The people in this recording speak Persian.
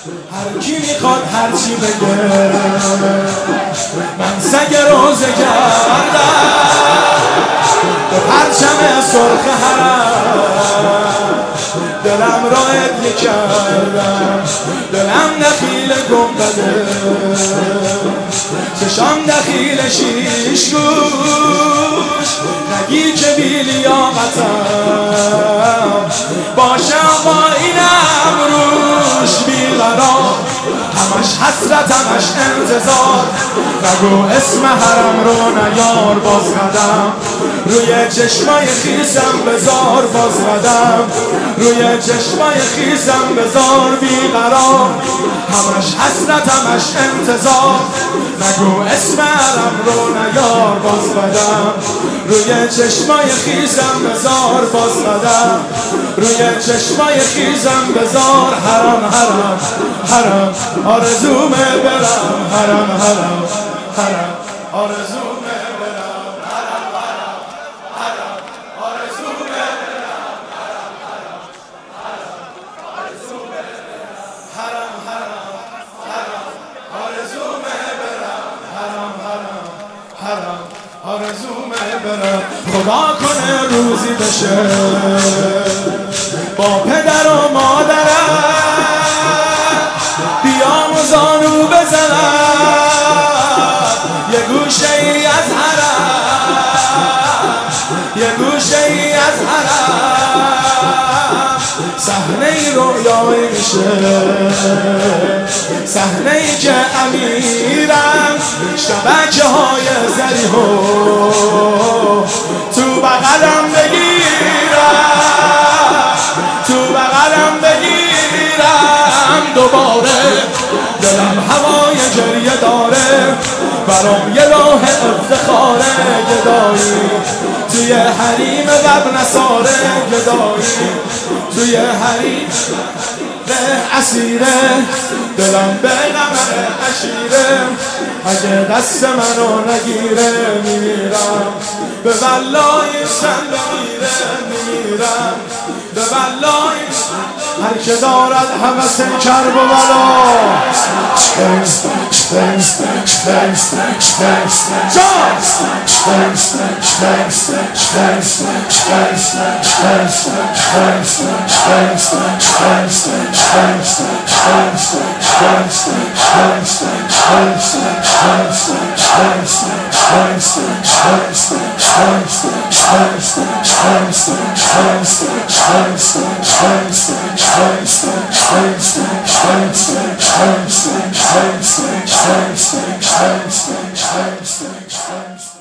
هر کی میخواد هرچی بگه، من سگ روزه کردم به پرچم سرخ حرم، دلم را هدیه کردم، دلم نخیل گنبده، چشام دخیل شیش گوش، نگی که بی لیاقتم، باشه آقا اینم روش بیقرار، همش حسرت همش انتظار، نگو اسم حرم رو نیار، باز قدم روی چشمای خیسم بذار، باز قدم روی چشمای خیسم بذار، بیقرار همش حسرت همش انتظار، نگو اسم حرم رو نیار، باز قدم روی چشمای خیسم بذار، باز قدم روی چشمای خیسم بذار، حرم حرم حرم آرزومه برم، حرم حرم حرم آرزومه برم، حرم حرم حرم آرزومه برم، حرم حرم حرم آرزومه برم، حرم حرم حرم آرزومه برم، حرم حرم حرم آرزومه برم. خدا کنه روزی بشه با پدر و مادرم بیام و زانو بزنم، یه گوشه ای از حرم، یه گوشه ای از حرم، صحنه ای رویایی میشه، صحنه ای که امیرم شبکه های زریحو تو بغلم بگیرم، تو بغلم بگیرم دوباره، دلم هوای گریه داره، برام یه راه افتخاره، گدایی توی حریم غب نصاره، گدایی توی حریم اسیره، دلم به غمه عشیره، اگه دست منو نگیره میمیرم، به بلای سن بمیره میمیرم، به بلای هر که دارد هوس کرب و بلا، Thanks.